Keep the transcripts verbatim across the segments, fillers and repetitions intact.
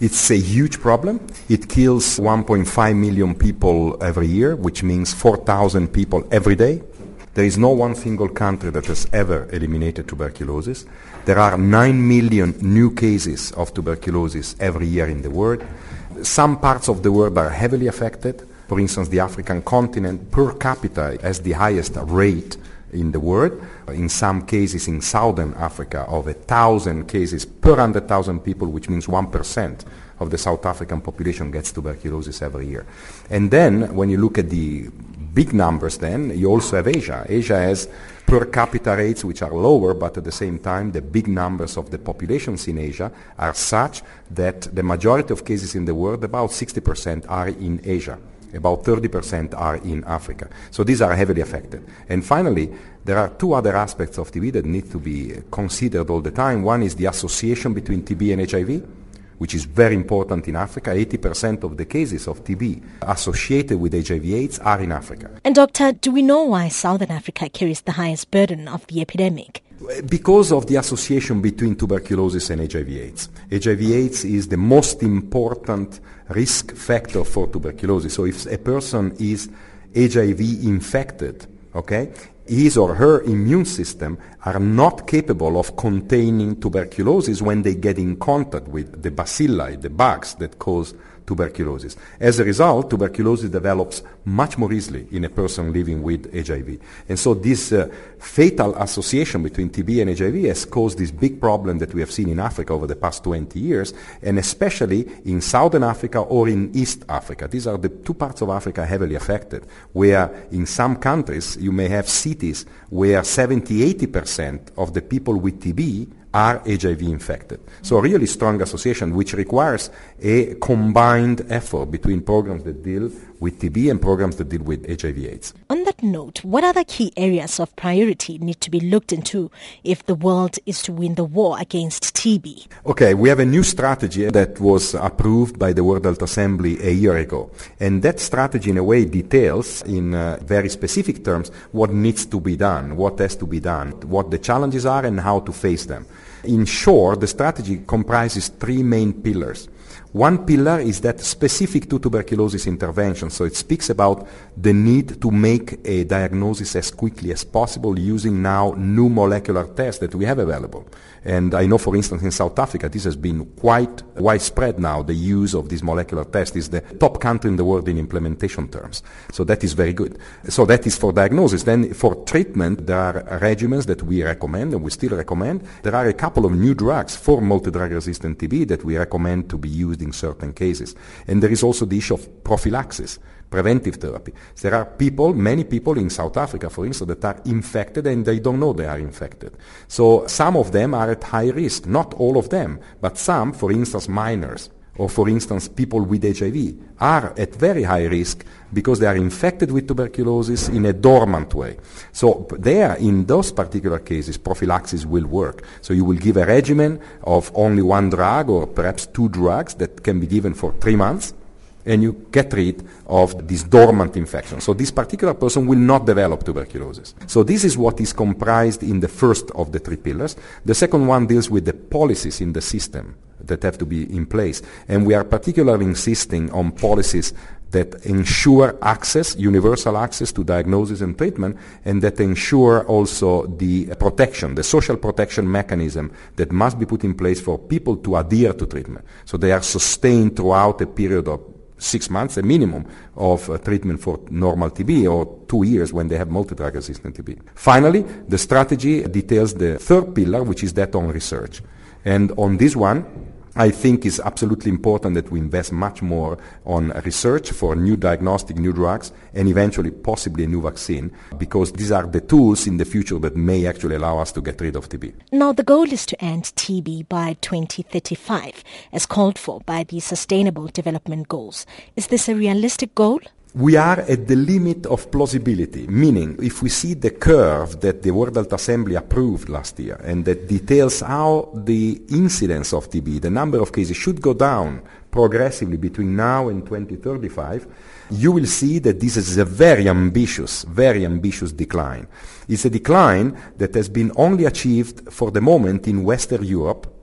It's a huge problem. It kills one point five million people every year, which means four thousand people every day. There is no one single country that has ever eliminated tuberculosis. There are nine million new cases of tuberculosis every year in the world. Some parts of the world are heavily affected. For instance, the African continent per capita has the highest rate in the world. In some cases in Southern Africa, of a thousand cases per one hundred thousand people, which means one percent of the South African population gets tuberculosis every year. And then, when you look at the big numbers, then, you also have Asia. Asia has per capita rates which are lower, but at the same time, the big numbers of the populations in Asia are such that the majority of cases in the world, about sixty percent, are in Asia. About thirty percent are in Africa. So these are heavily affected. And finally, there are two other aspects of T B that need to be considered all the time. One is the association between T B and H I V, which is very important in Africa. eighty percent of the cases of T B associated with H I V AIDS are in Africa. And Doctor, do we know why Southern Africa carries the highest burden of the epidemic? Because of the association between tuberculosis and H I V AIDS. H I V AIDS is the most important risk factor for tuberculosis. So if a person is H I V infected, okay, his or her immune system are not capable of containing tuberculosis when they get in contact with the bacilli, the bugs that cause tuberculosis. As a result, tuberculosis develops much more easily in a person living with H I V. And so this uh, fatal association between T B and H I V has caused this big problem that we have seen in Africa over the past twenty years, and especially in Southern Africa or in East Africa. These are the two parts of Africa heavily affected, where in some countries you may have cities where seventy to eighty percent of the people with T B are H I V infected. So a really strong association, which requires a combined effort between programs that deal with T B and programs that deal with H I V AIDS. On that note, what other key areas of priority need to be looked into if the world is to win the war against T B? Okay, we have a new strategy that was approved by the World Health Assembly a year ago. And that strategy, in a way, details in uh, very specific terms what needs to be done, what has to be done, what the challenges are, and how to face them. In short, the strategy comprises three main pillars. One pillar is that specific to tuberculosis intervention, so it speaks about the need to make a diagnosis as quickly as possible using now new molecular tests that we have available. And I know, for instance, in South Africa, this has been quite widespread now. The use of this molecular test is the top country in the world in implementation terms. So that is very good. So that is for diagnosis. Then for treatment, there are regimens that we recommend, and we still recommend. There are a couple of new drugs for multidrug-resistant T B that we recommend to be used in certain cases. And there is also the issue of prophylaxis, preventive therapy. There are people, many people in South Africa, for instance, that are infected and they don't know they are infected. So some of them are at high risk, not all of them, but some, for instance, minors, or for instance, people with H I V, are at very high risk because they are infected with tuberculosis in a dormant way. So there, in those particular cases, prophylaxis will work. So you will give a regimen of only one drug or perhaps two drugs that can be given for three months, and you get rid of this dormant infection. So this particular person will not develop tuberculosis. So this is what is comprised in the first of the three pillars. The second one deals with the policies in the system that have to be in place. And we are particularly insisting on policies that ensure access, universal access to diagnosis and treatment, and that ensure also the protection, the social protection mechanism that must be put in place for people to adhere to treatment. So they are sustained throughout a period of six months, a minimum of uh, treatment for normal T B, or two years when they have multidrug-resistant T B. Finally, the strategy details the third pillar, which is that on research. And on this one, I think it's absolutely important that we invest much more on research for new diagnostic, new drugs, and eventually possibly a new vaccine, because these are the tools in the future that may actually allow us to get rid of T B. Now, the goal is to end T B by twenty thirty-five, as called for by the Sustainable Development Goals. Is this a realistic goal? We are at the limit of plausibility, meaning if we see the curve that the World Health Assembly approved last year and that details how the incidence of T B, the number of cases, should go down progressively between now and twenty thirty-five, you will see that this is a very ambitious, very ambitious decline. It's a decline that has been only achieved for the moment in Western Europe,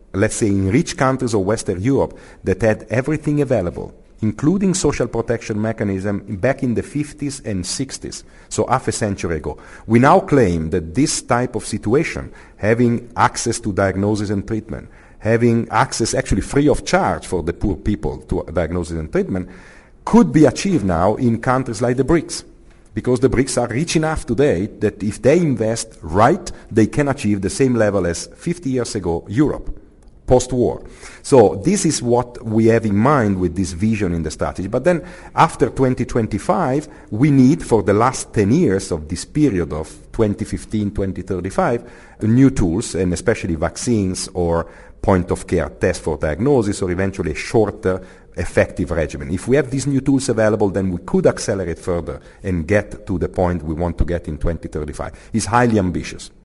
let's say in rich countries of Western Europe that had everything available, including social protection mechanism back in the fifties and sixties, so half a century ago. We now claim that this type of situation, having access to diagnosis and treatment, having access actually free of charge for the poor people to diagnosis and treatment, could be achieved now in countries like the BRICS. Because the BRICS are rich enough today that if they invest right, they can achieve the same level as fifty years ago Europe, post-war. So this is what we have in mind with this vision in the strategy. But then after twenty twenty-five, we need, for the last ten years of this period of twenty fifteen to twenty thirty-five, new tools, and especially vaccines or point-of-care tests for diagnosis, or eventually a shorter effective regimen. If we have these new tools available, then we could accelerate further and get to the point we want to get in twenty thirty-five. It's highly ambitious.